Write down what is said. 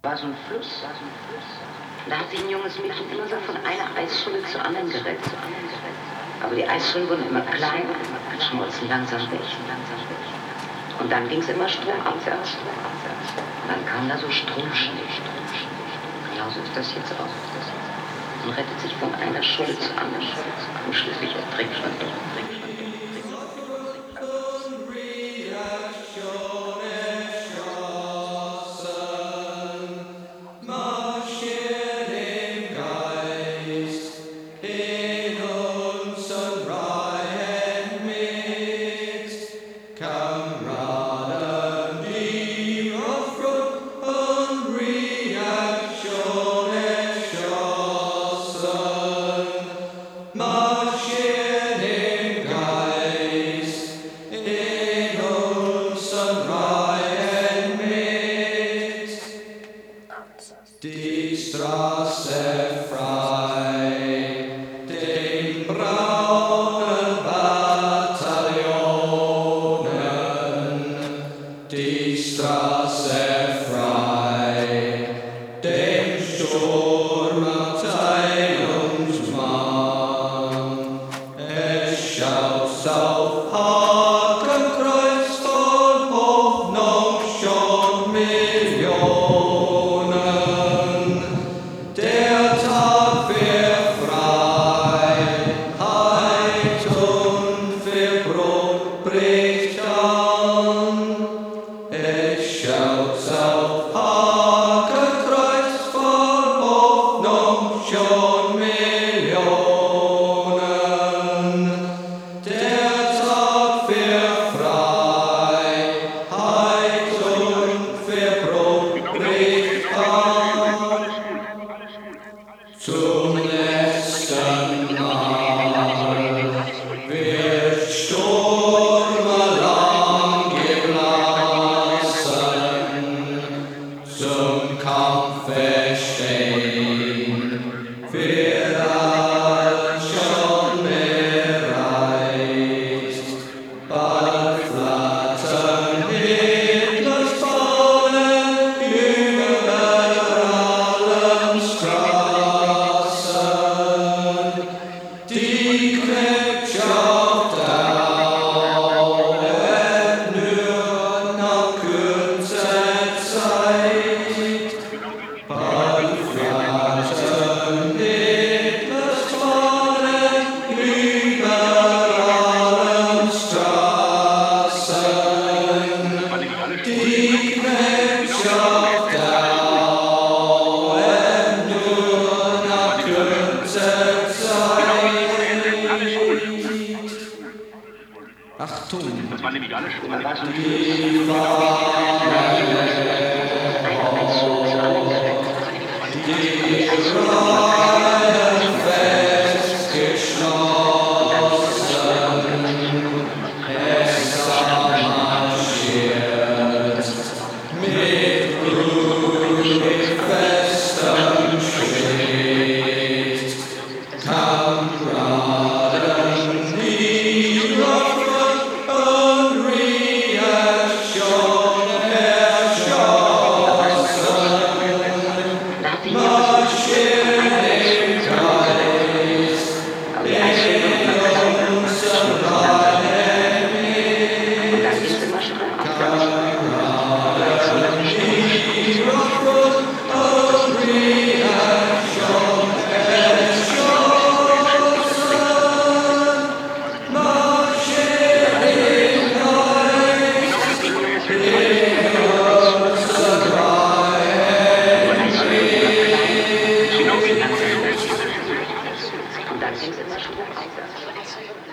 War so ein Fluss. Da hat sich ein junges Mädchen immer so von einer Eisscholle zur anderen gerettet. Aber die Eisschollen wurden immer kleiner und schmolzen langsam weg. Und dann ging es immer stromabwärts. Und dann kam da so Stromschnee. Genauso ist das jetzt auch. Man rettet sich von einer Scholle zur anderen und schließlich ertrinkt man doch. Die Straße frei, den braunen Bataillonen. Die Straße frei, dem Sturmabteilungsmann. Es schaut auf Hakenkreuz von Hoffnung schon Millionen. Der Tag wird Freiheit und für Brot bricht an. Es schaut auf Hakenkreuz von Hoffnung schon Millionen. Der Tag wird Freiheit und für Brot bricht an. Zum letzten Mal wird Sturmalarm geblasen, zum Kampfe stehen wir alle schon bereit. Bald flattern Hitlers Fahnen über allen Straßen. Die Knechtschaft dauert nur nach kurzer Zeit. Bald flattern Hitlers Fahnen über allen Straßen. Die Knechtschaft dauert nur nach kurzer Zeit. Achtung! Das waren nämlich alle Schulen. Die Fahne, die Reihen festgeschlossen, es marschiert mit ruhig festem Schritt. Kameraden, die Waffen und Reaktion erschossen, marschieren im Kreis in unserem Reihen mit. Kameraden, die Waffen und Reaktion erschossen, marschieren im Kreis in unserem Reihen mit. Und dann ging es immer stromabwärts.